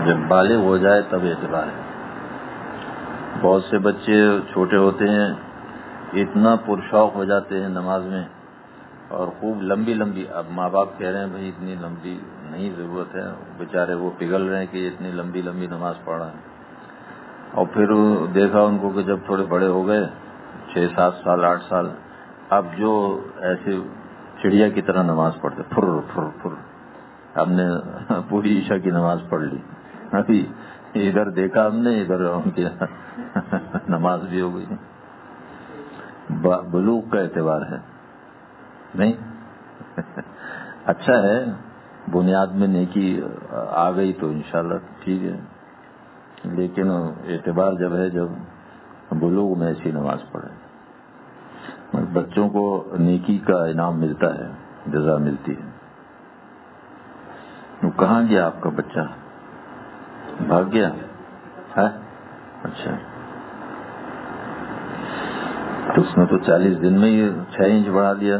جب بالغ ہو جائے تب اعتبار ہے. بہت سے بچے چھوٹے ہوتے ہیں اتنا پرشوق ہو جاتے ہیں نماز میں اور خوب لمبی لمبی. اب ماں باپ کہہ رہے ہیں بھائی اتنی لمبی نہیں ضرورت ہے, بیچارے وہ پگھل رہے ہیں کہ اتنی لمبی لمبی نماز پڑھ رہے ہیں. اور پھر دیکھا ان کو کہ جب تھوڑے بڑے ہو گئے 6-7 سال 8 سال, اب جو ایسے چڑیا کی طرح نماز پڑھتے پھر پھر پھر. ہم نے پوری عشاء کی نماز پڑھ لی, ابھی ادھر دیکھا ہم نے ادھر ان کی نماز بھی ہو گئی. بلوغ کا اعتبار ہے نہیں. اچھا ہے بنیاد میں نیکی آ گئی تو انشاءاللہ ٹھیک ہے, لیکن اعتبار جب ہے جب بلوغ میں ایسی نماز پڑھے. بچوں کو نیکی کا انعام ملتا ہے, جزا ملتی ہے. وہ کہاں گیا آپ کا بچہ؟ بھاگ گیا ہے؟ اچھا, تو اس نے تو 40 دن میں ہی 6 انچ بڑھا دیا.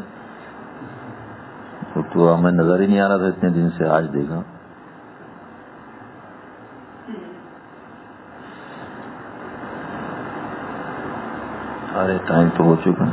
تو ہمیں نظر ہی نہیں آ رہا تھا اتنے دن سے, آج دیکھا. ارے ٹائم تو ہو چکا.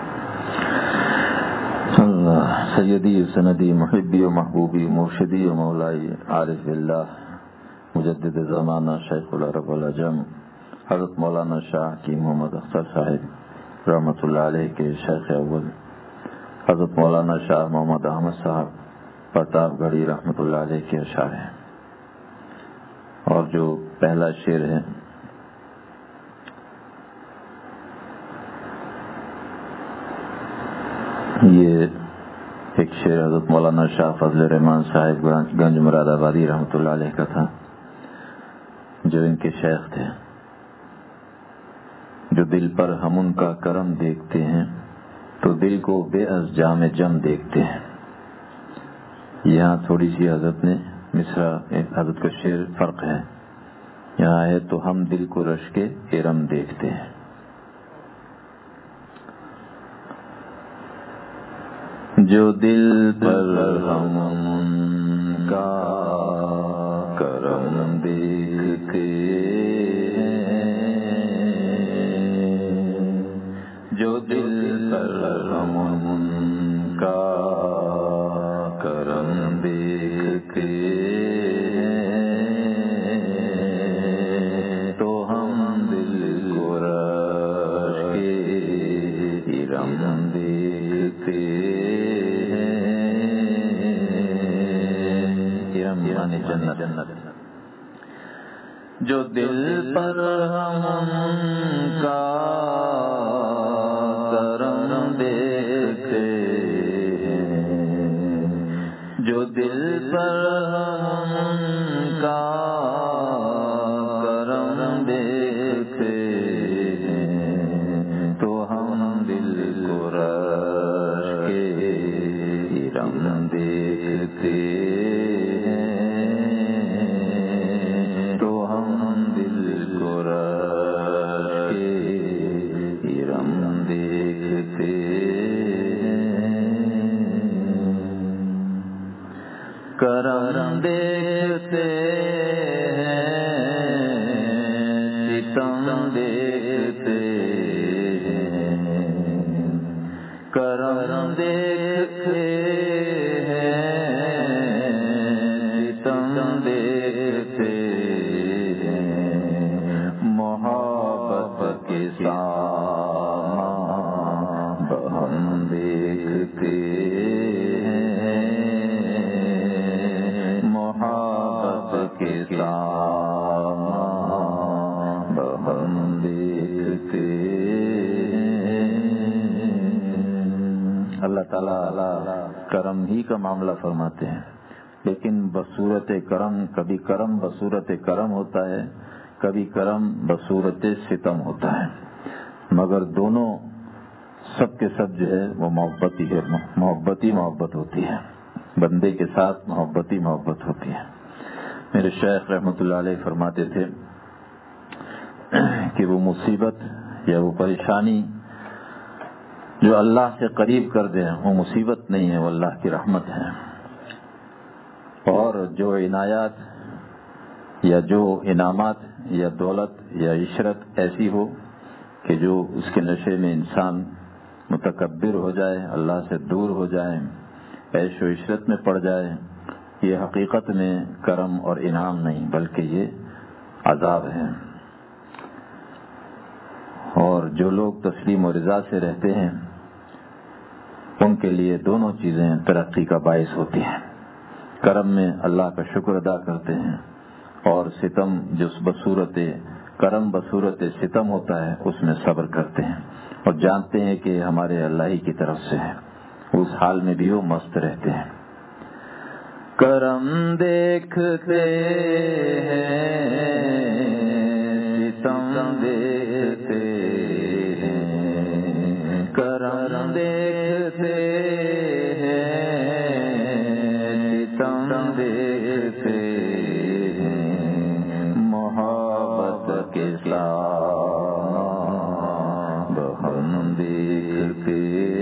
اللہ سیدی سندی محبی و محبوبی مرشدی و مولائی عارف باللہ مجدد زمانہ شیخ العرب العجم حضرت مولانا شاہ کی محمد اختر صاحب رحمۃ اللہ علیہ کے شیخ اول حضرت مولانا شاہ محمد احمد صاحب پرتاپ گڑھی رحمۃ اللہ علیہ کے اشعار ہیں. اور جو پہلا شعر ہے یہ ایک شعر حضرت مولانا شاہ فضل الرحمان صاحب گنج مراد آبادی رحمۃ اللہ علیہ کا تھا, جو ان کے شیخ تھے. جو دل پر ہم ان کا کرم دیکھتے ہیں تو دل کو بے از جام جم دیکھتے ہیں. یہاں تھوڑی سی حضرت نے مصرع حضرت کا شعر فرق ہے. یہاں ہے تو ہم دل کو رش کے ارم دیکھتے ہیں. جو دل پر ہم ان کا کرم دیکھتے ہیں, جو دل پر ہم ان کا کرم دیکھتے ہیں, تو ہم دل کو رش کے ارم دیکھتے ہیں. جنت جو دل پر ہم کا کرم دیکھتے ہیں, جو دل پر ہم کا کرم دیکھتے ہیں, تو ہم دل کو رش کے ارم دیکھتے کرم دیکھتے ہیں, ستم دیکھتے ہیں, کرم دیکھتے ہیں, ستم دیکھتے ہیں, محبت کے ساماں بہم دیکھتے کے ساماں بہم دیکھتے. اللہ تعالیٰ کرم ہی کا معاملہ فرماتے ہیں, لیکن بصورت کرم, کبھی کرم بصورت کرم ہوتا ہے, کبھی کرم بصورت ستم ہوتا ہے, مگر دونوں سب کے سب جو ہے وہ محبت ہی ہے. محبت ہی محبت ہوتی ہے, بندے کے ساتھ محبت ہی محبت ہوتی ہے. میرے شیخ رحمۃ اللہ علیہ فرماتے تھے کہ وہ مصیبت یا وہ پریشانی جو اللہ سے قریب کر دیں وہ مصیبت نہیں ہے, وہ اللہ کی رحمت ہے. اور جو عنایات یا جو انعامات یا دولت یا عشرت ایسی ہو کہ جو اس کے نشے میں انسان متکبر ہو جائے، اللہ سے دور ہو جائے، عیش و عشرت میں پڑ جائے، یہ حقیقت میں کرم اور انعام نہیں بلکہ یہ عذاب ہے۔ اور جو لوگ تسلیم و رضا سے رہتے ہیں ان کے لیے دونوں چیزیں ترقی کا باعث ہوتی ہیں۔ کرم میں اللہ کا شکر ادا کرتے ہیں، اور ستم جس بصورت کرم بصورت ستم ہوتا ہے اس میں صبر کرتے ہیں، اور جانتے ہیں کہ ہمارے اللہ ہی کی طرف سے ہے، اس حال میں بھی وہ مست رہتے ہیں۔ کرم دیکھتے ہیں ستم دیکھتے ہیں، کرم دیکھتے ہیں ستم دیکھتے ہیں، محبت کے ساتھ ہم دیکھتے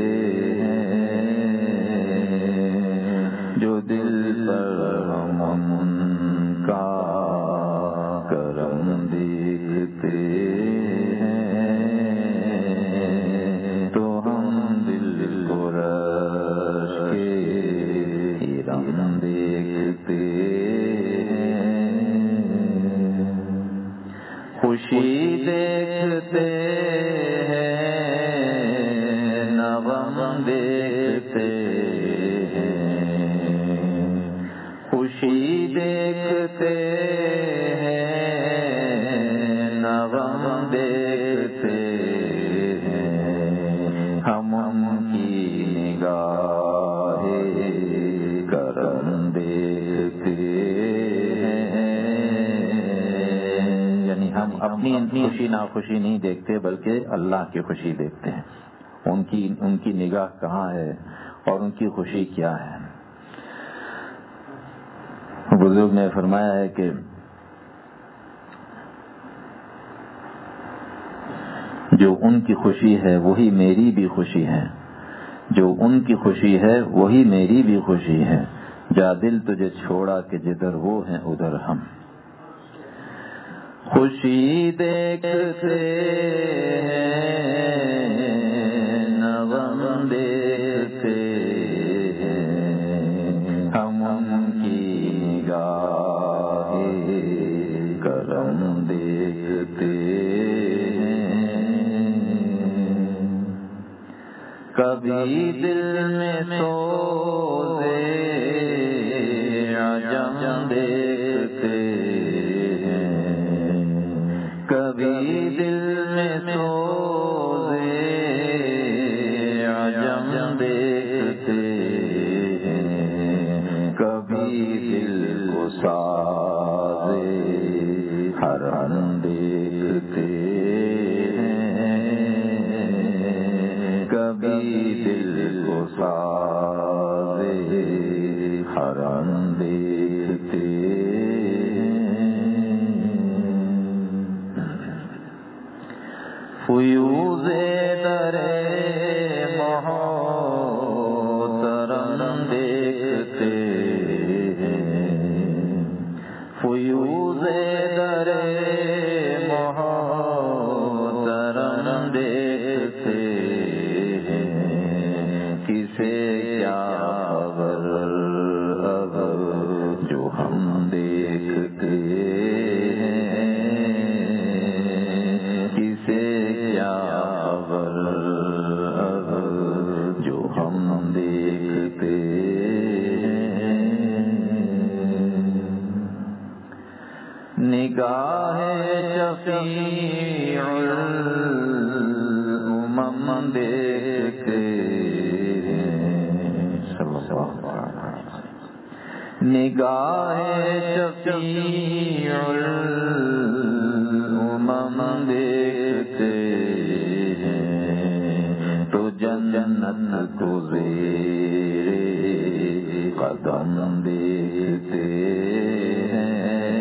جو دل پر ہم کا کرم دیکھتے ہیں تو ہم دل کو رش کے رم دیکھتے ہیں، خوشی دیکھتے ہیں نہ غم دیکھتے خوشی دیکھتے ہیں نہ غم دیکھتے ہیں، ہم کی نگاہ کرم دیکھتے ہیں، یعنی ہم اپنی خوشی ناخوشی نہیں دیکھتے بلکہ اللہ کی خوشی دیکھتے ہیں، ان کی نگاہ کہاں ہے اور ان کی خوشی کیا ہے۔ بزرگ نے فرمایا ہے کہ جو ان کی خوشی ہے وہی میری بھی خوشی ہے، جو ان کی خوشی ہے وہی میری بھی خوشی ہے، جا دل تجھے چھوڑا کہ جدھر وہ ہیں ادھر ہم، خوشی دیکھتے ہیں نہ غم دیکھتے ہیں، ہم کی نگاہ کرم دیکھتے ہیں، کبھی دل میں سوزے عجم دیکھتے ہیں، کبھی دل میں سوزے عجم دیکھتے ہیں، کبھی دل کو سازے حرم دیکھتے ہیں، کبھی دل کو سازے حرم دیکھتے فیوز درے محترم دیکھتے ہیں، فیوز درے محترم دیکھتے ہیں، کسے کیا خبر اب جو ہم دیکھتے ہیں، کسے کیا خبر اب جو ہم دیکھتے ہیں، نگاہ شفیع الامم دیکھتے ہیں، نگاہ شفیع الامم دیکھتے ہیں، تو جنت کو زیر قدم دیکھتے ہیں،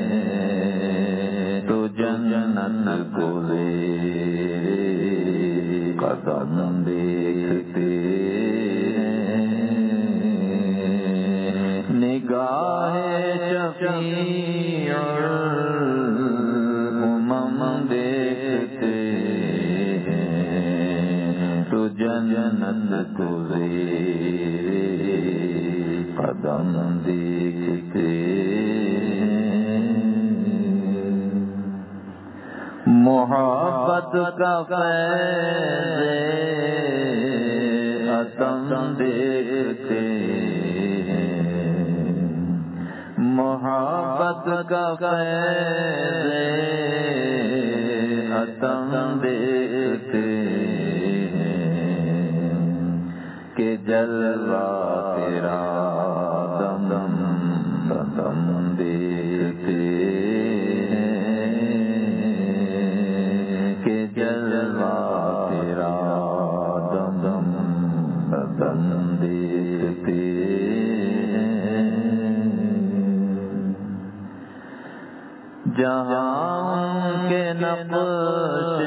تو جنت کو زیر قدم دیکھتے ہیں، نگاہ شفیع جنت کو زیر قدم دیکھتے محبت کا فیض عتم دیکھتے محبت کا فیض عتم دیکھتے کہ جلوہ تیرا دم دم دیکھتے کہ جلوہ تیرا دم دم دیکھتے جہاں کے نقش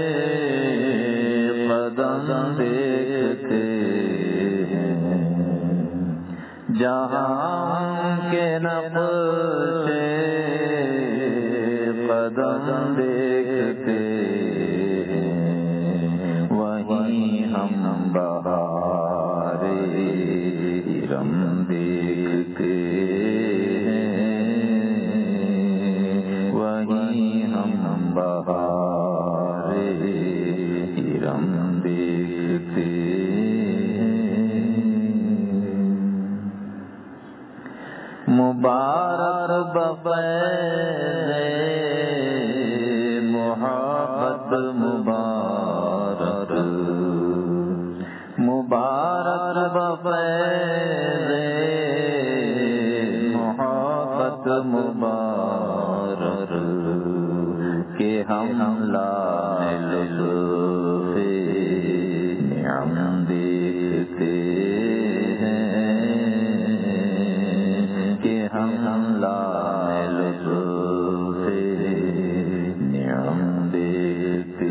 قدم دیکھتے جہاں کے نقش قدم دیکھتے وہیں ہم بہار ارم دیکھتے وہیں ہم بہار ارم دیکھتے مبارک بفیض محبت مبارک مبارک بفیض محبت مبارک کہ ہم لائے لطف نعم دیکھتے ہم لائے لطف نعم دیکھتے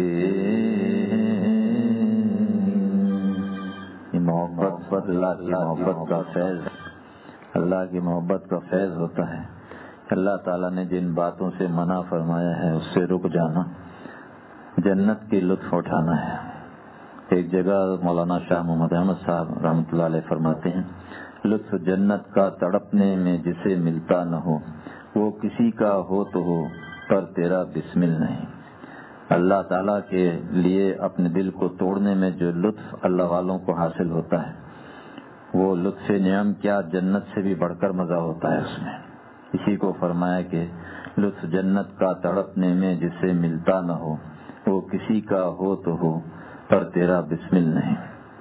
یہ محبت اللہ کی محبت کا فیض اللہ کی محبت کا فیض ہوتا ہے. اللہ تعالیٰ نے جن باتوں سے منع فرمایا ہے اس سے رک جانا جنت کی لطف اٹھانا ہے. ایک جگہ مولانا شاہ محمد احمد صاحب رحمۃ اللہ علیہ فرماتے ہیں لطف جنت کا تڑپنے میں جسے ملتا نہ ہو وہ کسی کا ہو تو ہو پر تیرا بسمل نہیں. اللہ تعالیٰ کے لیے اپنے دل کو توڑنے میں جو لطف اللہ والوں کو حاصل ہوتا ہے وہ لطف نعم کیا جنت سے بھی بڑھ کر مزہ ہوتا ہے اس میں. اسی کو فرمایا کہ لطف جنت کا تڑپنے میں جسے ملتا نہ ہو وہ کسی کا ہو تو ہو پر تیرا بسمل نہیں.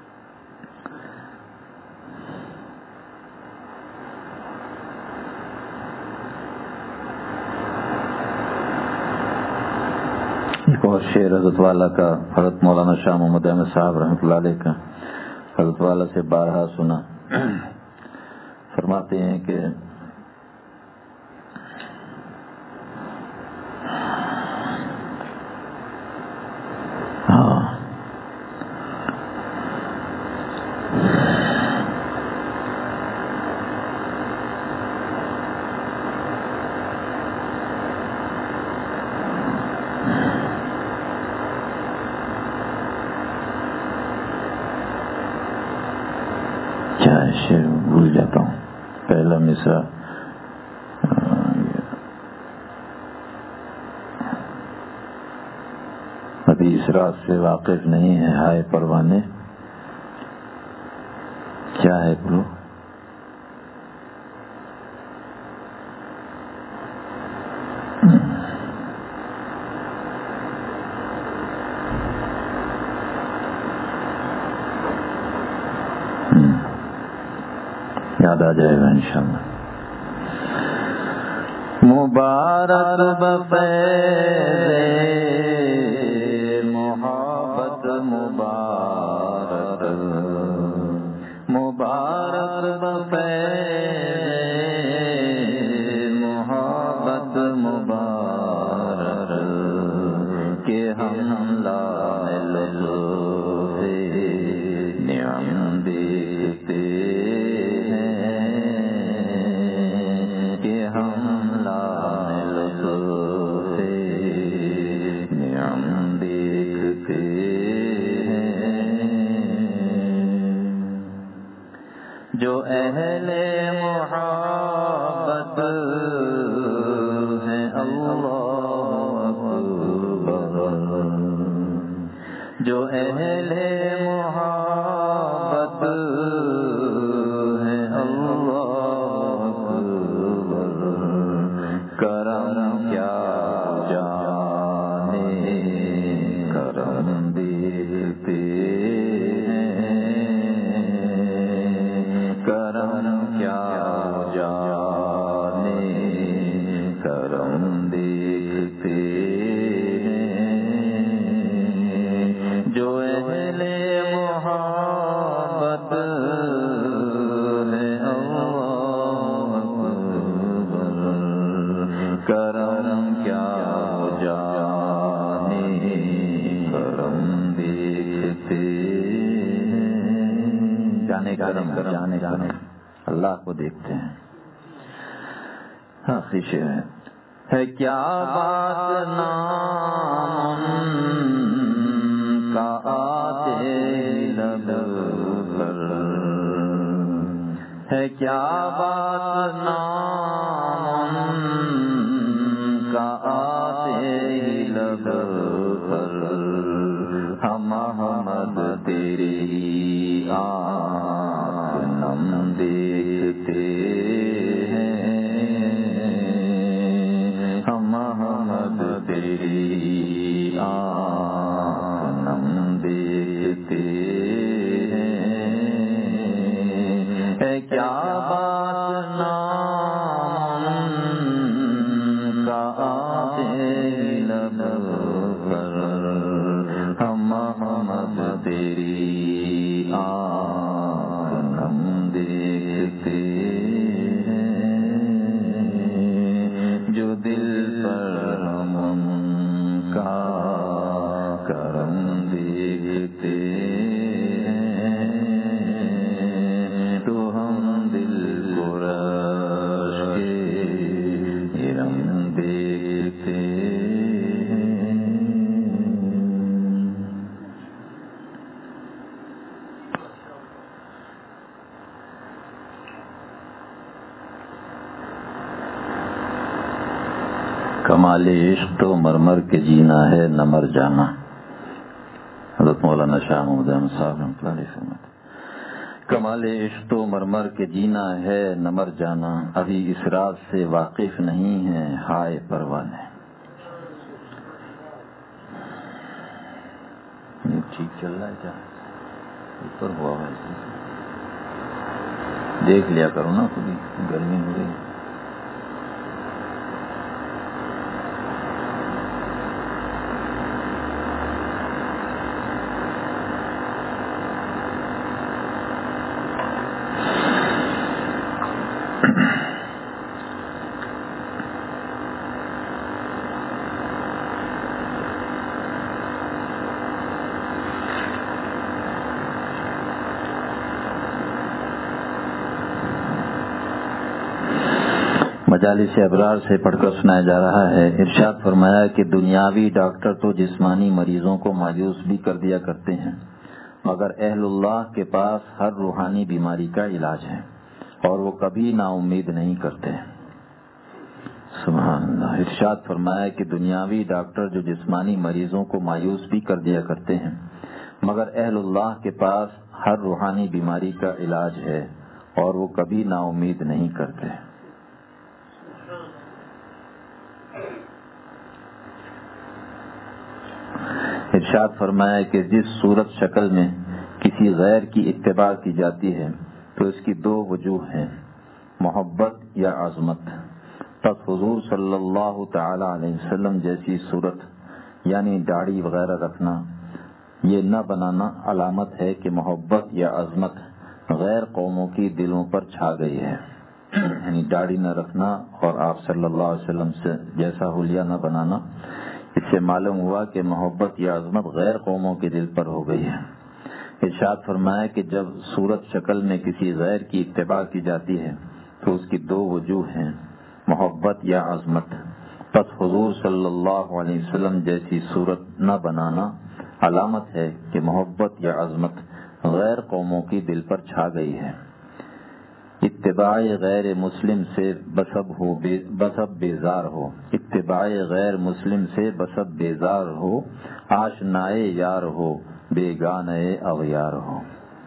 ایک اور شعر حضرت والا کا حضرت مولانا شاہ محمد احمد صاحب رحمۃ اللہ علیہ کا حضرت والا سے بارہا سنا. فرماتے ہیں کہ شعر بھول جاتا ہوں پہلا مصرع ابھی اس راز سے واقف نہیں ہے. ہائے پروانے کیا ہے بولو یاد آ جائے گا انشاءاللہ. مبارک بفیض محبت مبارک مبارک بفیض محبت مبارک کہ ہم لائے لطف نعم دیکھتے اہل محبت ہیں اللہ اکبر، جو اہل محبت ہیں اللہ اکبر، کرم کیا جانے کرم دیتے جانے اللہ کو دیکھتے ہیں. آخری شعر ہے کیا بات نام کا آتے لب پر، ہے کیا بات نام کا آتے لب پر، ہم احمد تیری ہم دیکھتے ہیں، ہم احمد تیری ہم دیکھتے ہیں، کیا بات نام کا آتے لب پر، ہم احمد تیری دیکھتے ہیں، جو دل پر ہم کا کرم دیکھتے ہیں، تو ہم دل کو رش کے ہم دیکھتے ہیں. کمال عشق تو مرمر کے جینا ہے نہ مر جانا. حضرت مولانا شاہ محمود احمد صاحب رحمۃ اللہ علیہ فرماتے ہیں کمال عشق تو مرمر کے جینا ہے نہ مر جانا، ابھی اس راز سے واقف نہیں ہے ہائے پروانے. ٹھیک چل رہا ہے کیا؟ اوپر ہوا ہے دیکھ لیا کرو نا، خود ہی گرمی ہو رہی. مجالس ابرار سے پڑھ کر سنایا جا رہا ہے. ارشاد فرمایا کہ دنیاوی ڈاکٹر تو جسمانی مریضوں کو مایوس بھی کر دیا کرتے ہیں، مگر اہل اللہ کے پاس ہر روحانی بیماری کا علاج ہے اور وہ کبھی نا امید نہیں کرتے. سبحان اللہ. ارشاد فرمایا کہ دنیاوی ڈاکٹر جو جسمانی مریضوں کو مایوس بھی کر دیا کرتے ہیں، مگر اہل اللہ کے پاس ہر روحانی بیماری کا علاج ہے اور وہ کبھی نا امید نہیں کرتے. ارشاد فرمایا کہ جس صورت شکل میں کسی غیر کی اتباع کی جاتی ہے تو اس کی دو وجوہ ہیں، محبت یا عظمت. پس حضور صلی اللہ تعالی علیہ وسلم جیسی صورت یعنی داڑھی وغیرہ رکھنا، یہ نہ بنانا علامت ہے کہ محبت یا عظمت غیر قوموں کی دلوں پر چھا گئی ہے. یعنی داڑھی نہ رکھنا اور آپ صلی اللہ علیہ وسلم سے جیسا حلیہ نہ بنانا، اس سے معلوم ہوا کہ محبت یا عظمت غیر قوموں کے دل پر ہو گئی ہے. ارشاد فرمایا کہ جب صورت شکل میں کسی غیر کی اتباع کی جاتی ہے تو اس کی دو وجوہ ہیں، محبت یا عظمت. پس حضور صلی اللہ علیہ وسلم جیسی صورت نہ بنانا علامت ہے کہ محبت یا عظمت غیر قوموں کی دل پر چھا گئی ہے. اتباع غیر مسلم سے بسب بیزار ہو، اتباع غیر مسلم سے بسب بیزار ہو، آشنائے یار ہو بیگانۂ اغیار ہو،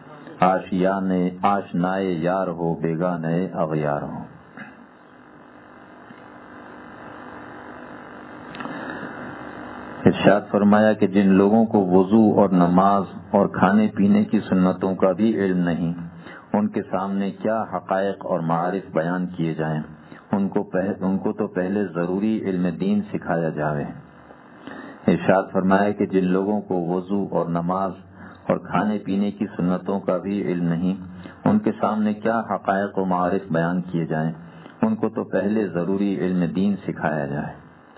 آشنائے یار ہو بیگانۂ اغیار ہو۔ ارشاد فرمایا کہ جن لوگوں کو وضو اور نماز اور کھانے پینے کی سنتوں کا بھی علم نہیں، ان کے سامنے کیا حقائق اور معارف بیان کیے جائیں، ان کو تو پہلے ضروری علم دین سکھایا جاوے۔ ارشاد فرمایا کہ جن لوگوں کو وضو اور نماز اور کھانے پینے کی سنتوں کا بھی علم نہیں، ان کے سامنے کیا حقائق و معارف بیان کیے جائیں، ان کو تو پہلے ضروری علم دین سکھایا جائے۔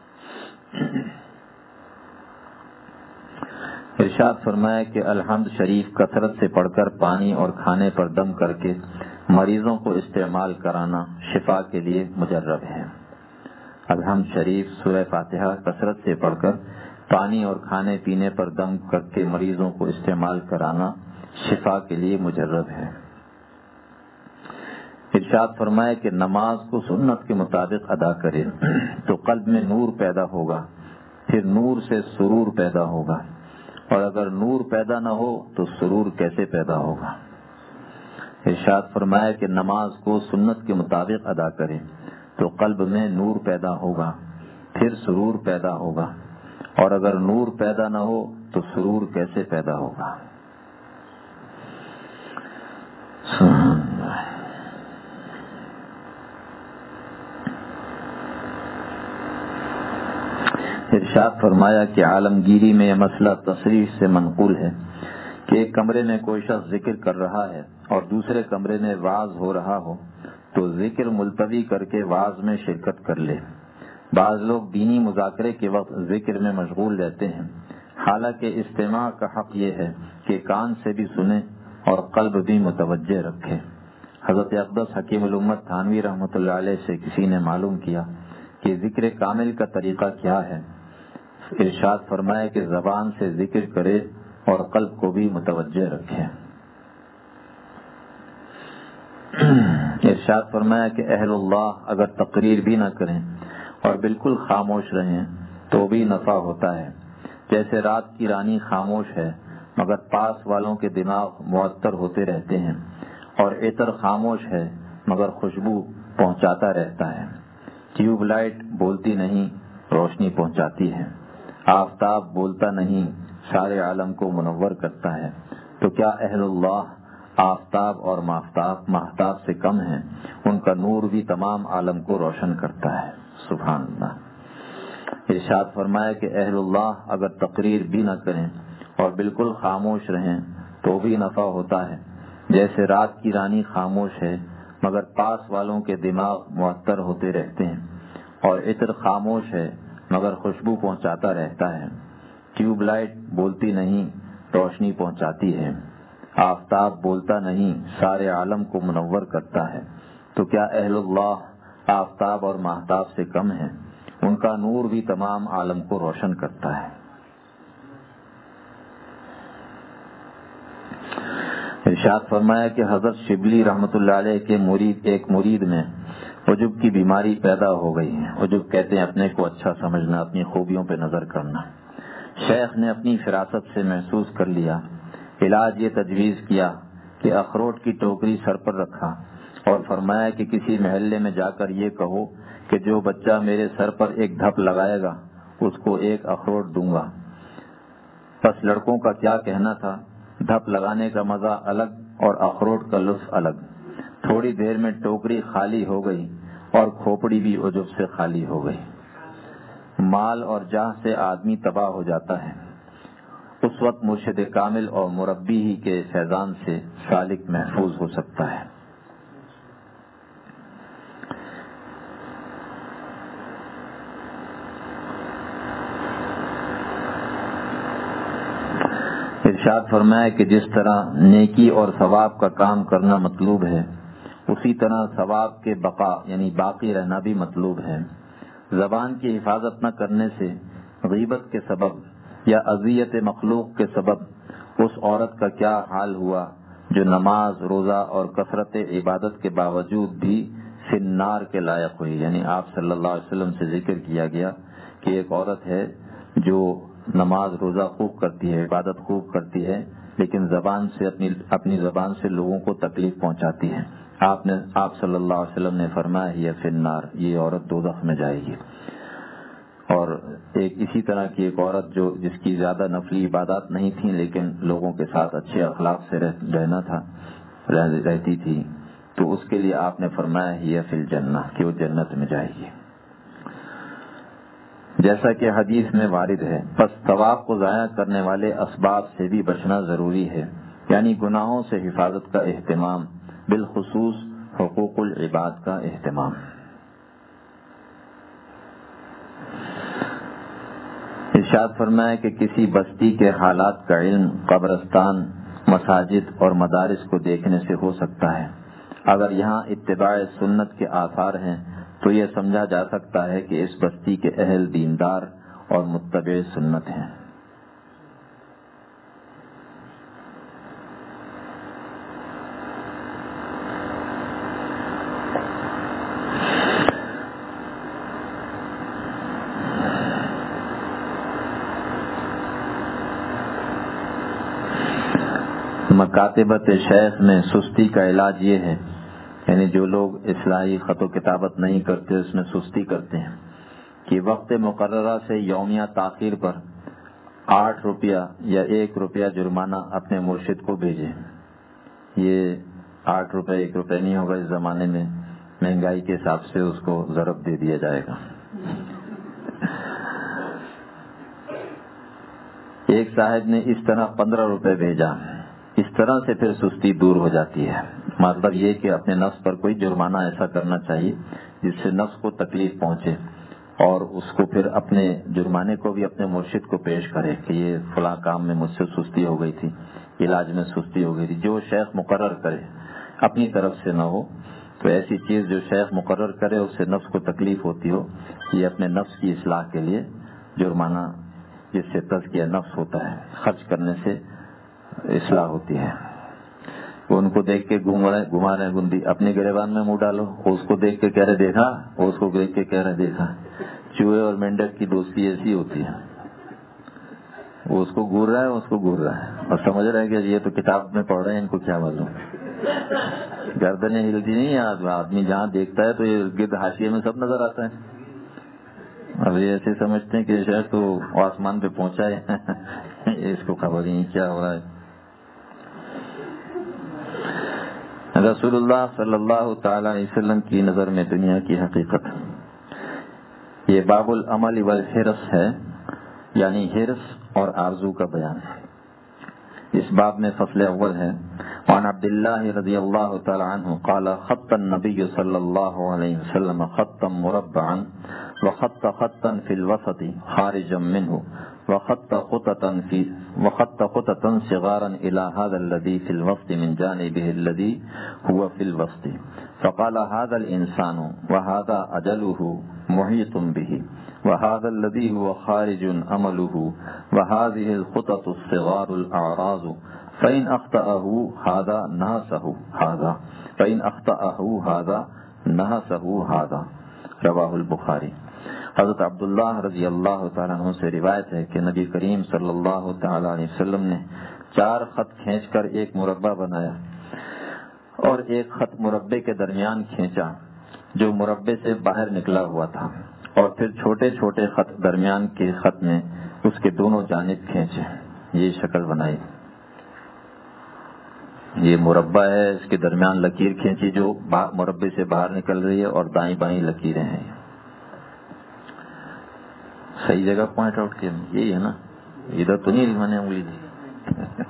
ارشاد فرمایا کہ الحمد شریف کثرت سے پڑھ کر پانی اور کھانے پر دم کر کے مریضوں کو استعمال کرانا شفا کے لیے مجرب ہے۔ الحمد شریف سورہ فاتحہ کثرت سے پڑھ کر پانی اور کھانے پینے پر دم کر کے مریضوں کو استعمال کرانا شفا کے لیے مجرب ہے۔ ارشاد فرمایا کہ نماز کو سنت کے مطابق ادا کرے تو قلب میں نور پیدا ہوگا، پھر نور سے سرور پیدا ہوگا، اور اگر نور پیدا نہ ہو تو سرور کیسے پیدا ہوگا۔ ارشاد فرمایا کہ نماز کو سنت کے مطابق ادا کرے تو قلب میں نور پیدا ہوگا، پھر سرور پیدا ہوگا، اور اگر نور پیدا نہ ہو تو سرور کیسے پیدا ہوگا۔ ارشاد فرمایا کہ عالمگیری میں یہ مسئلہ تصریح سے منقول ہے کہ ایک کمرے میں کوئی شخص ذکر کر رہا ہے اور دوسرے کمرے میں وعظ ہو رہا ہو تو ذکر ملتوی کر کے وعظ میں شرکت کر لے۔ بعض لوگ دینی مذاکرے کے وقت ذکر میں مشغول رہتے ہیں، حالانکہ استماع کا حق یہ ہے کہ کان سے بھی سنے اور قلب بھی متوجہ رکھے۔ حضرت اقدس حکیم الامت تھانوی رحمۃ اللہ علیہ سے کسی نے معلوم کیا کہ ذکر کامل کا طریقہ کیا ہے۔ ارشاد فرمایا کہ زبان سے ذکر کرے اور قلب کو بھی متوجہ رکھے۔ ارشاد فرمایا کہ اہل اللہ اگر تقریر بھی نہ کریں اور بالکل خاموش رہیں تو بھی نفع ہوتا ہے، جیسے رات کی رانی خاموش ہے مگر پاس والوں کے دماغ معطر ہوتے رہتے ہیں، اور عطر خاموش ہے مگر خوشبو پہنچاتا رہتا ہے۔ ٹیوب لائٹ بولتی نہیں، روشنی پہنچاتی ہے۔ آفتاب بولتا نہیں، سارے عالم کو منور کرتا ہے۔ تو کیا اہل اللہ آفتاب اور ماہتاب سے کم ہیں؟ ان کا نور بھی تمام عالم کو روشن کرتا ہے۔ سبحان اللہ۔ ارشاد فرمایا کہ اہل اللہ اگر تقریر بھی نہ کریں اور بالکل خاموش رہیں تو بھی نفع ہوتا ہے، جیسے رات کی رانی خاموش ہے مگر پاس والوں کے دماغ معطر ہوتے رہتے ہیں، اور عطر خاموش ہے مگر خوشبو پہنچاتا رہتا ہے۔ ٹیوب لائٹ بولتی نہیں، روشنی پہنچاتی ہے۔ آفتاب بولتا نہیں، سارے عالم کو منور کرتا ہے۔ تو کیا اہل اللہ آفتاب اور ماہتاب سے کم ہیں؟ ان کا نور بھی تمام عالم کو روشن کرتا ہے۔ ارشاد فرمایا کہ حضرت شبلی رحمۃ اللہ علیہ کے ایک مرید میں عجب کی بیماری پیدا ہو گئی ہے۔ عجب کہتے ہیں اپنے کو اچھا سمجھنا، اپنی خوبیوں پہ نظر کرنا۔ شیخ نے اپنی فراست سے محسوس کر لیا، علاج یہ تجویز کیا کہ اخروٹ کی ٹوکری سر پر رکھا اور فرمایا کہ کسی محلے میں جا کر یہ کہو کہ جو بچہ میرے سر پر ایک دھپ لگائے گا اس کو ایک اخروٹ دوں گا۔ بس لڑکوں کا کیا کہنا تھا، دھپ لگانے کا مزہ الگ اور اخروٹ کا لطف الگ۔ تھوڑی دیر میں ٹوکری خالی ہو گئی اور کھوپڑی بھی عجب سے خالی ہو گئی۔ مال اور جاہ سے آدمی تباہ ہو جاتا ہے، اس وقت مرشد کامل اور مربی ہی کے فیضان سے سالک محفوظ ہو سکتا ہے۔ ارشاد فرمایا کہ جس طرح نیکی اور ثواب کا کام کرنا مطلوب ہے، اسی طرح ثواب کے بقا یعنی باقی رہنا بھی مطلوب ہے۔ زبان کی حفاظت نہ کرنے سے غیبت کے سبب یا اذیت مخلوق کے سبب اس عورت کا کیا حال ہوا جو نماز روزہ اور کثرت عبادت کے باوجود بھی فی النار کے لائق ہوئی. یعنی آپ صلی اللہ علیہ وسلم سے ذکر کیا گیا کہ ایک عورت ہے جو نماز روزہ خوب کرتی ہے، عبادت خوب کرتی ہے، لیکن زبان سے اپنی زبان سے لوگوں کو تکلیف پہنچاتی ہے. آپ صلی اللہ علیہ وسلم نے فرمایا یہ فی النار، یہ عورت دوزخ میں جائے گی. اور ایک اسی طرح کی ایک عورت جس کی زیادہ نفلی عبادات نہیں تھیں لیکن لوگوں کے ساتھ اچھے اخلاق سے رہتی تھی، تو اس کے لیے آپ نے فرمایا یہ فی الجنہ، کہ وہ جنت میں جائے گی. جیسا کہ حدیث میں وارد ہے، پس ثواب کو ضائع کرنے والے اسباب سے بھی بچنا ضروری ہے، یعنی گناہوں سے حفاظت کا اہتمام، بالخصوص حقوق العباد کا اہتمام. ارشاد فرمایا کہ کسی بستی کے حالات کا علم قبرستان، مساجد اور مدارس کو دیکھنے سے ہو سکتا ہے. اگر یہاں اتباع سنت کے آثار ہیں تو یہ سمجھا جا سکتا ہے کہ اس بستی کے اہل دیندار اور متبع سنت ہیں. مکاتبت شیخ میں سستی کا علاج یہ ہے، یعنی جو لوگ اصلاحی خط و کتابت نہیں کرتے اس میں سستی کرتے ہیں، کہ وقت مقررہ سے یومیہ تاخیر پر 8 روپیہ یا 1 روپیہ جرمانہ اپنے مرشد کو بھیجیں. یہ 8 روپے 1 روپے نہیں ہوگا، اس زمانے میں مہنگائی کے حساب سے اس کو ضرب دے دیا جائے گا. ایک صاحب نے اس طرح 15 روپے بھیجا. اس طرح سے پھر سستی دور ہو جاتی ہے. مطلب یہ کہ اپنے نفس پر کوئی جرمانہ ایسا کرنا چاہیے جس سے نفس کو تکلیف پہنچے، اور اس کو پھر اپنے جرمانے کو بھی اپنے مرشد کو پیش کرے کہ یہ فلاں کام میں مجھ سے سستی ہو گئی تھی، علاج میں سستی ہو گئی تھی. جو شیخ مقرر کرے، اپنی طرف سے نہ ہو، تو ایسی چیز جو شیخ مقرر کرے اس سے نفس کو تکلیف ہوتی ہو، یہ اپنے نفس کی اصلاح کے لیے جرمانہ، جس سے تزکیہ نفس ہوتا ہے، خرچ کرنے سے اصلاح ہوتی ہے. ان کو دیکھ کے گھما رہے گندی اپنے گریبان میں منہ ڈالو، اس کو دیکھ کے کہہ رہے دیکھا، اس کو دیکھ کے کہہ رہے دیکھا. چوہے اور مینڈک کی دوستی ایسی ہوتی ہے، وہ اس کو گور رہا ہے، اس کو گور رہا ہے، اور سمجھ رہا ہے کہ یہ تو کتاب میں پڑھ رہے ہیں، ان کو کیا معلوم. گردنیں ہلتی نہیں، آدمی جہاں دیکھتا ہے تو یہ گرد حاشیے میں سب نظر آتا ہے. اب یہ ایسے سمجھتے ہیں کہ شاید تو آسمان پہ پہنچا ہے، اس کو خبر ہی نہیں کیا ہو رہا ہے. رسول اللہ صلی اللہ تعالی علیہ وسلم کی نظر میں دنیا کی حقیقت. یہ باب العمل والحرص ہے، یعنی حرص اور آرزو کا بیان. اس باب میں فصل اول ہے. وعن عبداللہ رضی اللہ تعالی عنہ قال خط النبی صلی اللہ علیہ وسلم خطا مربعا وخط خطا في الوسط خارجا منه وخط خططا صغارا إلى هذا الذي في الوسط من جانبه الذي هو في الوسط فقال هذا الإنسان وهذا أجله محيط به وهذا الذي هو خارج أمله وهذه الخطط الصغار الأعراض فإن أخطأه هذا نهسه هذا فإن أخطأه هذا نهسه هذا. رواہ البخاری. حضرت عبداللہ رضی اللہ تعالیٰ عنہ سے روایت ہے کہ نبی کریم صلی اللہ تعالیٰ علیہ وسلم نے 4 خط کھینچ کر ایک مربع بنایا اور ایک خط مربع کے درمیان کھینچا جو مربع سے باہر نکلا ہوا تھا، اور پھر چھوٹے چھوٹے خط درمیان کے خط میں اس کے دونوں جانب کھینچے. یہ شکل بنائی. یہ مربع ہے، اس کے درمیان لکیر کھینچی جو مربع سے باہر نکل رہی ہے، اور دائیں بائیں لکیریں ہیں. صحیح جگہ پوائنٹ آؤٹ کیا، یہی ہے نا، ادھر تو نہیں میں نے انگلی دی.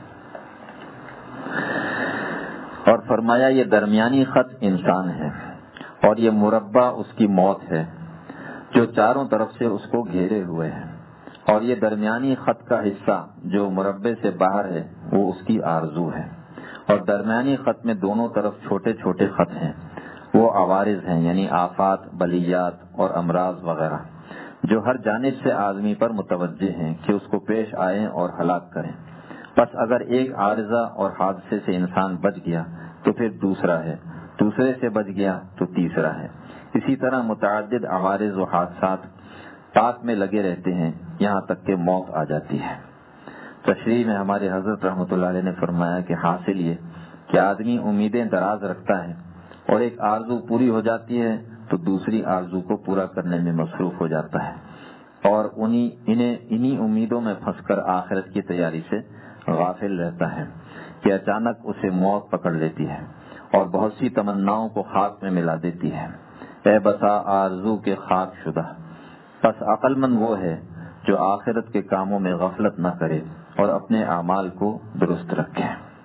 اور فرمایا یہ درمیانی خط انسان ہے اور یہ مربع اس کی موت ہے جو چاروں طرف سے اس کو گھیرے ہوئے ہے، اور یہ درمیانی خط کا حصہ جو مربع سے باہر ہے وہ اس کی آرزو ہے، اور درمیانی خط میں دونوں طرف چھوٹے چھوٹے خط ہیں، وہ عوارض ہیں، یعنی آفات، بلیات اور امراض وغیرہ جو ہر جانب سے آدمی پر متوجہ ہیں کہ اس کو پیش آئیں اور ہلاک کریں. بس اگر ایک عارضہ اور حادثے سے انسان بچ گیا تو پھر دوسرا ہے، دوسرے سے بچ گیا تو تیسرا ہے۔ اسی طرح متعدد عوارض و حادثات پاک میں لگے رہتے ہیں یہاں تک کہ موت آ جاتی ہے۔ تشریح میں ہمارے حضرت رحمۃ اللہ علیہ نے فرمایا کہ حاصل یہ کہ آدمی امیدیں دراز رکھتا ہے اور ایک آرزو پوری ہو جاتی ہے تو دوسری آرزو کو پورا کرنے میں مصروف ہو جاتا ہے، اور انہی امیدوں میں پھنس کر آخرت کی تیاری سے غافل رہتا ہے کہ اچانک اسے موت پکڑ لیتی ہے اور بہت سی تمناؤں کو خاک میں ملا دیتی ہے۔ اے بسا آرزو کے خاک شدہ، بس عقل مند وہ ہے جو آخرت کے کاموں میں غفلت نہ کرے اور اپنے اعمال کو درست رکھے۔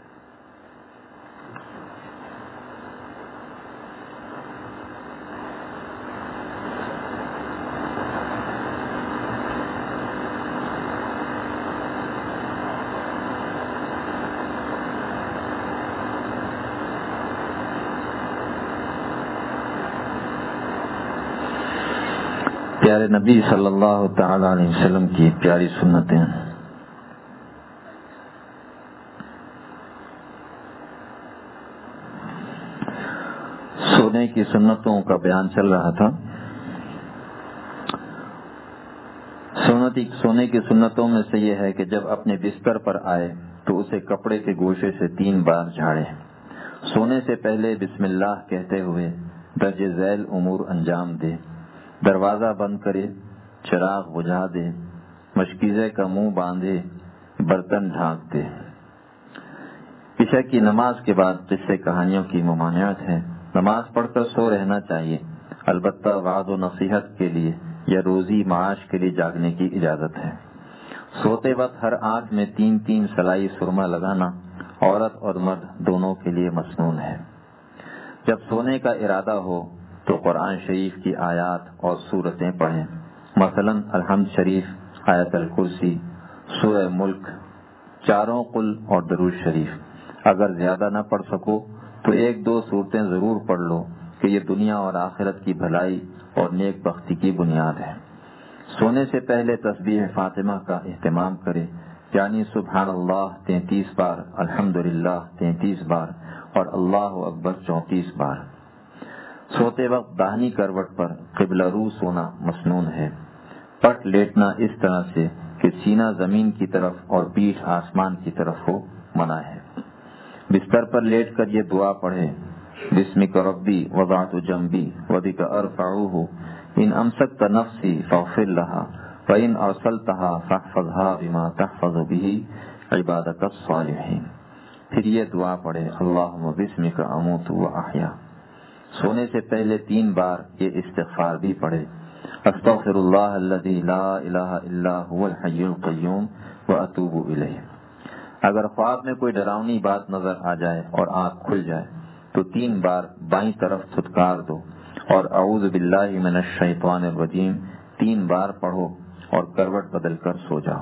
پیارے نبی صلی اللہ تعالی علیہ وسلم کی پیاری سنتیں۔ سونے کی سنتوں کا بیان چل رہا تھا۔ سونے کی سنتوں میں سے یہ ہے کہ جب اپنے بستر پر آئے تو اسے کپڑے کے گوشے سے 3 بار جھاڑے۔ سونے سے پہلے بسم اللہ کہتے ہوئے درج ذیل امور انجام دے۔ دروازہ بند کرے، چراغ بجھا دے، مشکیزے کا منہ باندھے، برتن ڈھانک دے۔ عشاء کی نماز کے بعد قصے کہانیوں کی ممانعت ہے۔ نماز پڑھ کر سو رہنا چاہیے، البتہ وعظ و نصیحت کے لیے یا روزی معاش کے لیے جاگنے کی اجازت ہے۔ سوتے وقت ہر آنکھ میں 3 سلائی سرما لگانا عورت اور مرد دونوں کے لیے مسنون ہے۔ جب سونے کا ارادہ ہو تو قرآن شریف کی آیات اور سورتیں پڑھیں، مثلا الحمد شریف، آیت الکرسی، سورہ ملک، 4 قل اور درود شریف۔ اگر زیادہ نہ پڑھ سکو تو 1-2 سورتیں ضرور پڑھ لو کہ یہ دنیا اور آخرت کی بھلائی اور نیک بختی کی بنیاد ہے۔ سونے سے پہلے تسبیح فاطمہ کا اہتمام کرے، یعنی سبحان اللہ 33 بار، الحمدللہ 33 بار اور اللہ اکبر 34 بار۔ سوتے وقت داہنی کروٹ پر قبلہ رو سونا مسنون ہے۔ پٹ لیٹنا اس طرح سے کہ سینہ زمین کی طرف اور پیٹھ آسمان کی طرف ہو منع ہے۔ بستر پر لیٹ کر یہ دعا پڑھے، بسمک ربی وضعت جنبی وبک ارفعہ ان امسکت نفسی فاغفر لها وان ارسلتها فاحفظها بما تحفظ به عبادک الصالحین۔ پھر یہ دعا پڑھے، اللہم بسمک اموت واحیا۔ سونے سے پہلے 3 بار یہ استغفار بھی پڑھے، استغفر اللہ الذی لا الہ الا هو الحی القیوم واتوب الیہ۔ اگر خواب میں کوئی ڈراؤنی بات نظر آ جائے اور آنکھ کھل جائے تو 3 بار بائیں طرف پھٹکار دو اور اعوذ باللہ من الشیطان الرجیم 3 بار پڑھو اور کروٹ بدل کر سو جاؤ۔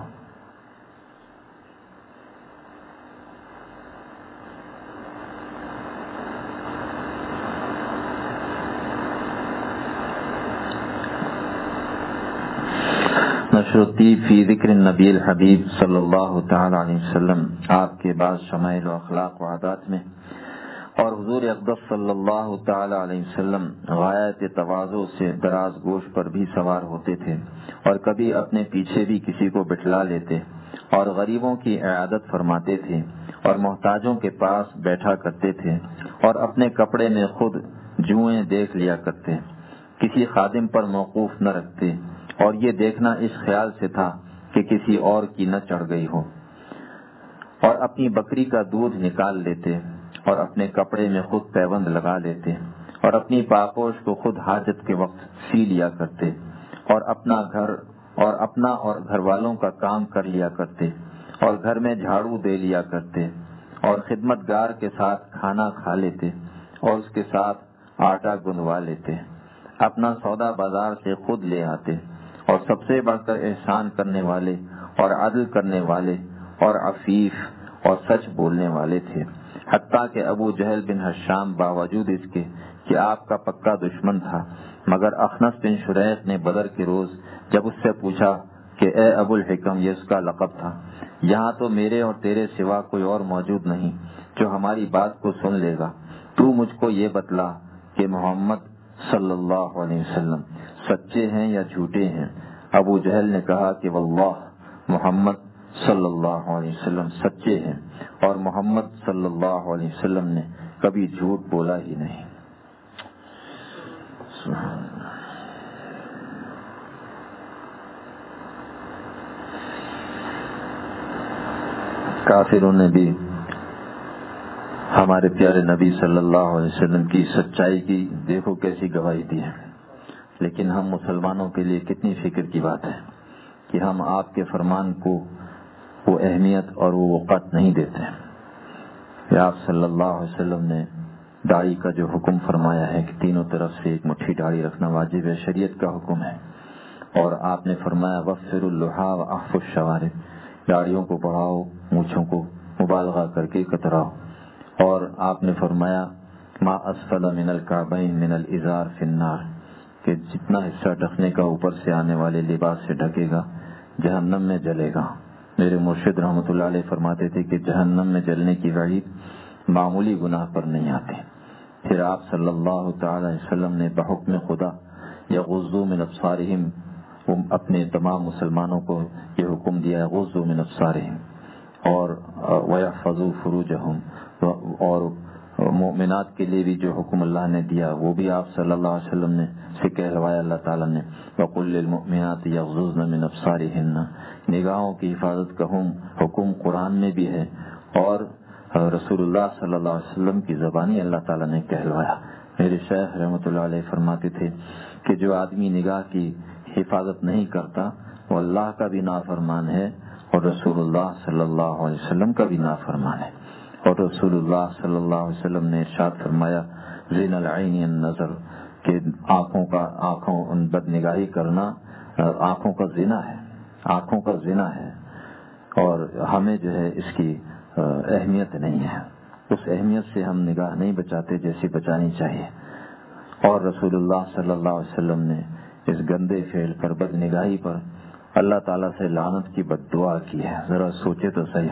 نشر الطیب فی ذکر النبی الحبیب صلی اللہ تعالی علیہ وسلم، آپ کے بعض شمائل و اخلاق و عادات میں، اور حضور اقدس صلی اللہ تعالی علیہ وسلم غایت تواضع سے دراز گوش پر بھی سوار ہوتے تھے اور کبھی اپنے پیچھے بھی کسی کو بٹھلا لیتے اور غریبوں کی عیادت فرماتے تھے اور محتاجوں کے پاس بیٹھا کرتے تھے اور اپنے کپڑے میں خود جوئیں دیکھ لیا کرتے، کسی خادم پر موقوف نہ رکھتے، اور یہ دیکھنا اس خیال سے تھا کہ کسی اور کی نہ چڑھ گئی ہو، اور اپنی بکری کا دودھ نکال لیتے اور اپنے کپڑے میں خود پیوند لگا لیتے اور اپنی پاپوش کو خود حاجت کے وقت سی لیا کرتے اور اپنا اور گھر والوں کا کام کر لیا کرتے اور گھر میں جھاڑو دے لیا کرتے اور خدمت گار کے ساتھ کھانا کھا لیتے اور اس کے ساتھ آٹا گندوا لیتے، اپنا سودا بازار سے خود لے آتے، اور سب سے بڑھ کر احسان کرنے والے اور عدل کرنے والے اور عفیف اور سچ بولنے والے تھے، حتیٰ کہ ابو جہل بن ہشام باوجود اس کے کہ آپ کا پکا دشمن تھا، مگر اخنس بن شریح نے بدر کے روز جب اس سے پوچھا کہ اے ابو الحکم، یہ اس کا لقب تھا، یہاں تو میرے اور تیرے سوا کوئی اور موجود نہیں جو ہماری بات کو سن لے گا، تو مجھ کو یہ بتلا کہ محمد صلی اللہ علیہ وسلم سچے ہیں یا جھوٹے ہیں؟ ابو جہل نے کہا کہ واللہ محمد صلی اللہ علیہ وسلم سچے ہیں، اور محمد صلی اللہ علیہ وسلم نے کبھی جھوٹ بولا ہی نہیں۔ کافروں نے بھی ہمارے پیارے نبی صلی اللہ علیہ وسلم کی سچائی کی دیکھو کیسی گواہی دی ہے، لیکن ہم مسلمانوں کے لیے کتنی فکر کی بات ہے کہ ہم آپ کے فرمان کو وہ اہمیت اور وہ وقت نہیں دیتے کہ آپ صلی اللہ علیہ وسلم نے داڑھی کا جو حکم فرمایا ہے کہ تینوں طرف سے ایک مٹھی داڑھی رکھنا واجب ہے، شریعت کا حکم ہے، اور آپ نے فرمایا وفر اللحا واحفوا الشوارب، داڑھیوں کو بڑھاؤ، مونچھوں کو مبالغہ کر کے کتراؤ، اور آپ نے فرمایا ما اسفل من الکعبین من الازار فی النار، کہ جتنا حصہ ڈھکنے کا اوپر سے آنے والے لباس سے ڈھکے گا جہنم میں جلے گا۔ میرے مرشد رحمۃ اللہ علیہ فرماتے تھے کہ جہنم میں جلنے کی وعید معمولی گناہ پر نہیں آتی۔ پھر آپ صلی اللہ تعالی علیہ وسلم نے بحکم خدا یغضوا من ابصارہم، اپنے تمام مسلمانوں کو یہ حکم دیا یغضوا من ابصارہم، اور ویحفظوا فروجہم، اور مومنات کے لیے بھی جو حکم اللہ نے دیا وہ بھی آپ صلی اللہ علیہ وسلم نے سے کہلوایا اللہ تعالیٰ نے، وَقُلْ لِلْمُؤْمِنَاتِ يَغْضُضْنَ مِنْ أَبْصَارِهِنَّ، نگاہوں کی حفاظت کا حکم قرآن میں بھی ہے، اور رسول اللہ صلی اللہ علیہ وسلم کی زبانی اللہ تعالیٰ نے کہلوایا۔ میرے شیخ رحمۃ اللہ علیہ فرماتے تھے کہ جو آدمی نگاہ کی حفاظت نہیں کرتا وہ اللہ کا بھی نافرمان ہے اور رسول اللہ صلی اللہ علیہ وسلم کا بھی نافرمان ہے، اور رسول اللہ صلی اللہ علیہ وسلم نے ارشاد فرمایا زین العین النظر، کہ آنکھوں بد نگاہی کرنا آنکھوں کا زنا ہے، آنکھوں کا زنا ہے، اور ہمیں جو ہے اس کی اہمیت نہیں ہے، اس اہمیت سے ہم نگاہ نہیں بچاتے جیسی بچانی چاہیے، اور رسول اللہ صلی اللہ علیہ وسلم نے اس گندے فعل پر، بد نگاہی پر اللہ تعالیٰ سے لعنت کی بد دعا کی ہے۔ ذرا سوچے تو صحیح،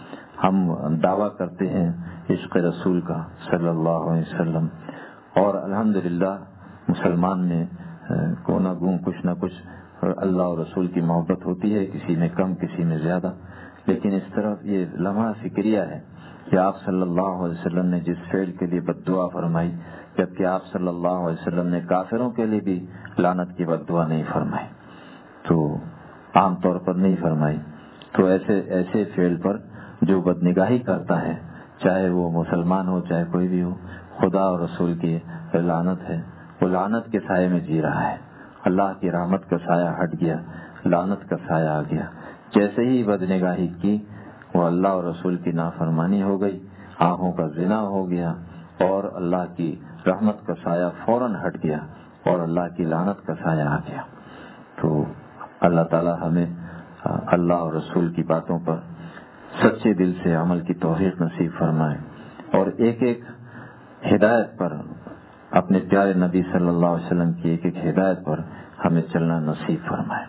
ہم دعویٰ کرتے ہیں عشق رسول کا صلی اللہ علیہ وسلم، اور الحمدللہ مسلمان میں کونا گوں کچھ نہ کچھ اللہ اور رسول کی محبت ہوتی ہے، کسی میں کم کسی میں زیادہ، لیکن اس طرف یہ لمحہ فکریہ ہے کہ آپ صلی اللہ علیہ وسلم نے جس فعل کے لیے بد دعا فرمائی، جبکہ آپ صلی اللہ علیہ وسلم نے کافروں کے لیے بھی لعنت کی بد دعا نہیں فرمائی، تو عام طور پر نہیں فرمائی، تو ایسے فعل پر جو بد نگاہی کرتا ہے، چاہے وہ مسلمان ہو چاہے کوئی بھی ہو، خدا اور رسول کی لعنت ہے، وہ لعنت کے سائے میں جی رہا ہے، اللہ کی رحمت کا سایہ ہٹ گیا، لعنت کا سایہ آ گیا، جیسے ہی بد نگاہی کی وہ اللہ اور رسول کی نافرمانی ہو گئی، آنکھوں کا زنا ہو گیا، اور اللہ کی رحمت کا سایہ فوراً ہٹ گیا اور اللہ کی لعنت کا سایہ آ گیا۔ تو اللہ تعالی ہمیں اللہ اور رسول کی باتوں پر سچے دل سے عمل کی توفیق نصیب فرمائے، اور ایک ایک ہدایت پر، اپنے پیارے نبی صلی اللہ علیہ وسلم کی ایک ایک ہدایت پر ہمیں چلنا نصیب فرمائے۔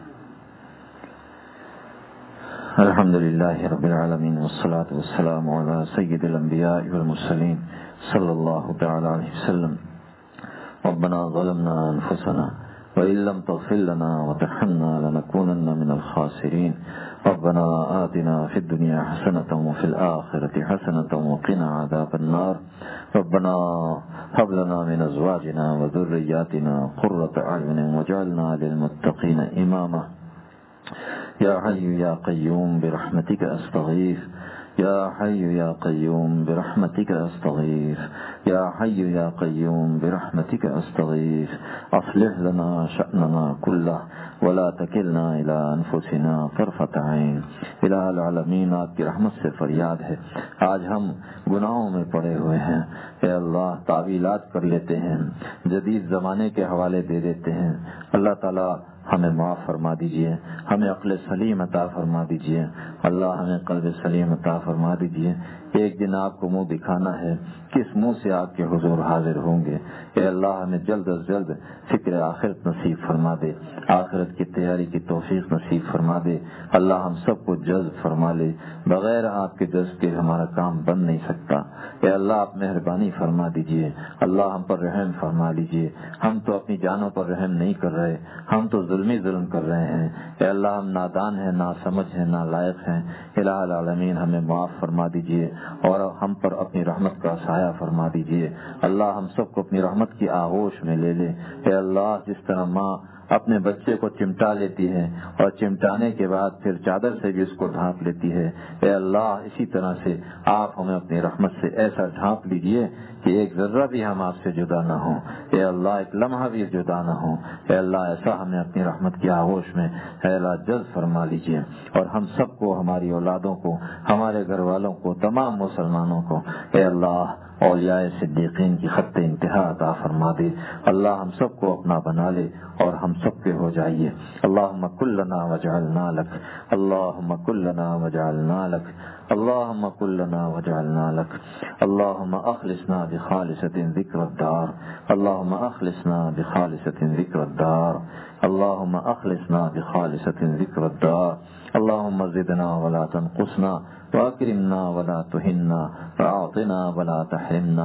الحمدللہ رب العالمین والصلاة والسلام علی سید الانبیاء والمرسلین صلی اللہ تعالی علیہ وسلم۔ ربنا ظلمنا انفسنا وإن لم تغفر لنا وترحمنا لنكونن من الخاسرين، ربنا آتنا في الدنيا حسنة وفي الآخرة حسنة وقنا عذاب النار، ربنا هب لنا من أزواجنا وذرياتنا قرة أعين واجعلنا للمتقين إماما، يا حي يا قيوم برحمتك أستغيث، يا حي يا قيوم برحمتك أستغيث، يا حي يا قيوم برحمتك أستغيث، أصلح لنا شأننا كله ولا تکلنا إلى أنفسنا طرفة عين۔ الہ العالمین، آپ کی رحمت سے فریاد ہے، آج ہم گناہوں میں پڑے ہوئے ہیں، اے اللہ تعویلات کر لیتے ہیں، جدید زمانے کے حوالے دے دیتے ہیں، اللہ تعالیٰ ہمیں معاف فرما دیجیے، ہمیں عقل سلیم عطا فرما دیجیے، اللہ ہمیں قلب سلیم عطا فرما دیجیے۔ ایک دن آپ کو منہ دکھانا ہے، کس منہ سے آپ کے حضور حاضر ہوں گے؟ اے اللہ ہمیں جلد از جلد فکر آخرت نصیب فرما دے، آخرت کی تیاری کی توفیق نصیب فرما دے۔ اللہ ہم سب کو جذب فرما لے، بغیر آپ کے جذب کے ہمارا کام بن نہیں سکتا۔ اے اللہ آپ مہربانی فرما دیجئے، اللہ ہم پر رحم فرما لیجئے۔ ہم تو اپنی جانوں پر رحم نہیں کر رہے، ہم تو ظلم کر رہے ہیں۔ اے اللہ ہم نادان ہیں، ناسمجھ ہیں، نالائق ہیں۔ الہ العالمین ہمیں معاف فرما دیجئے اور ہم پر اپنی رحمت کا سایہ فرما دیجئے۔ اللہ ہم سب کو اپنی رحمت کی آغوش میں لے لے۔ اے اللہ جس طرح ماں اپنے بچے کو چمٹا لیتی ہے اور چمٹانے کے بعد پھر چادر سے بھی اس کو ڈھانپ لیتی ہے، اے اللہ اسی طرح سے آپ ہمیں اپنی رحمت سے ایسا ڈھانپ لیجئے کہ ایک ذرہ بھی ہم آپ سے جدا نہ ہوں، اے اللہ ایک لمحہ بھی جدا نہ ہوں۔ اے اللہ ایسا ہمیں اپنی رحمت کی آغوش میں اے اللہ جذب فرما لیجئے، اور ہم سب کو، ہماری اولادوں کو، ہمارے گھر والوں کو، تمام مسلمانوں کو اے اللہ اولیاء صدیقین کی خط انتہا عطا فرما دے۔ اللہ ہم سب کو اپنا بنا لے اور ہم سب کے ہو جائیے۔ اللہم کل لنا وجعلنا لک، اللہم کل لنا وجعلنا لک، اللہم کل لنا وجعلنا لک، اللہم اخلصنا بخالصۃ ذکر الدار، اللہم اخلصنا بخالصۃ ذکر الدار، اللہم اخلصنا بخالصۃ ذکر الدار، اللہم زدنا ولا تنقصنا واکرمنا ولا تہنا واعطنا ولا تحرمنا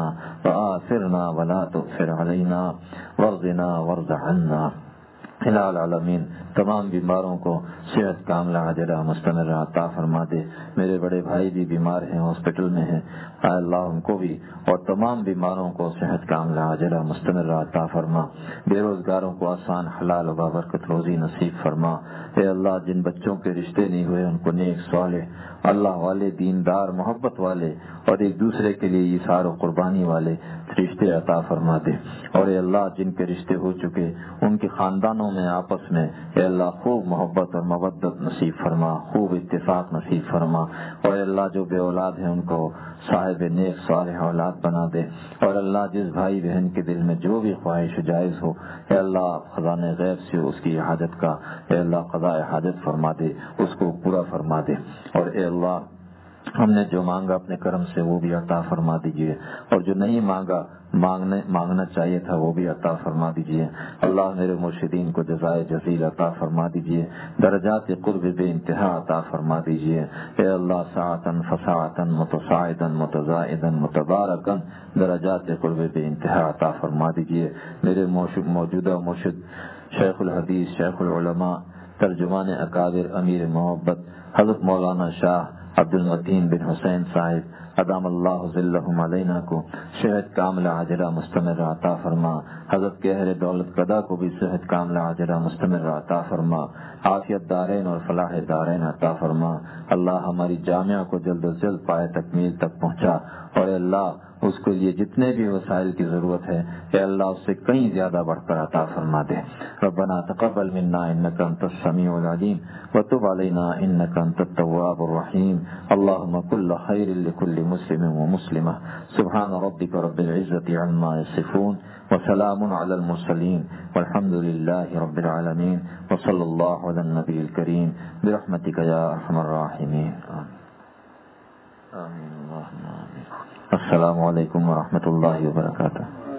وآثرنا ولا تؤثر علینا وارضنا وارض عنا۔ الہ العالمین تمام بیماروں کو صحت کاملہ عاجلہ مستمر عطا فرما دے۔ میرے بڑے بھائی بھی بیمار ہیں، ہاسپٹل میں ہیں، اے اللہ ان کو بھی اور تمام بیماروں کو صحت کاملہ عاجلہ مستمر عطا فرما۔ بے روزگاروں کو آسان حلال و بابرکت روزی نصیب فرما۔ اے اللہ جن بچوں کے رشتے نہیں ہوئے ان کو نیک صالح اللہ والے، دیندار، محبت والے اور ایک دوسرے کے لیے ایثار و قربانی والے رشتے عطا فرما دے۔ اور اے اللہ جن کے رشتے ہو چکے ان کے خاندانوں میں آپس میں اے اللہ خوب محبت اور مودت نصیب فرما، خوب اتفاق نصیب فرما۔ اور اے اللہ جو بے اولاد ہیں ان کو صاحب نیک صالح اولاد بنا دے۔ اور اللہ جس بھائی بہن کے دل میں جو بھی خواہش جائز ہو اے اللہ خزانہ غیب سے اس کی حاجت کا اے اللہ قضاء حاجت فرما دے، اس کو پورا فرما دے۔ اور اے اللہ ہم نے جو مانگا اپنے کرم سے وہ بھی عطا فرما دیجئے، اور جو نہیں مانگنا چاہیے تھا وہ بھی عطا فرما دیجئے۔ اللہ میرے مرشدین کو جزائے جزیل عطا فرما دیجئے، درجات قرب بے انتہا عطا فرما دیجئے۔ اے اللہ ساعتاً فساعتاً متصاعداً متزائداً متبارکاً درجات قرب بے انتہا عطا فرما دیجئے۔ میرے موجودہ مرشد شیخ الحدیث، شیخ العلماء، ترجمان اکابر، امیر محبت حضرت مولانا شاہ عبد المتین بن حسین صاحب ادام اللہ ظلہم علینا کو صحت کاملہ عاجلہ مستمر عطا فرما۔ حضرت کہر دولت قدا کو بھی صحت کاملہ عاجلہ مستمر عطا فرما، عافیت دارین اور فلاح دارین عطا فرما۔ اللہ ہماری جامعہ کو جلد از جلد پائے تکمیل تک پہنچا، اور اللہ اس کے لیے جتنے بھی وسائل کی ضرورت ہے اے اللہ اس سے کہیں زیادہ بڑھ کر عطا فرما دے۔ ربنا تقبل منا انک انت السمیع العلیم وتب علینا انک انت التواب الرحیم۔ اللهم كل خیر لكل مسلم ومسلمہ۔ سبحان ربک رب العزة عما یصفون وسلام علی المرسلین والحمد للہ رب العالمین وصلی اللہ علی النبی الکریم برحمتک یا ارحم الراحمین۔ آمین اللہم آمین۔ السلام علیکم ورحمۃ اللہ وبرکاتہ۔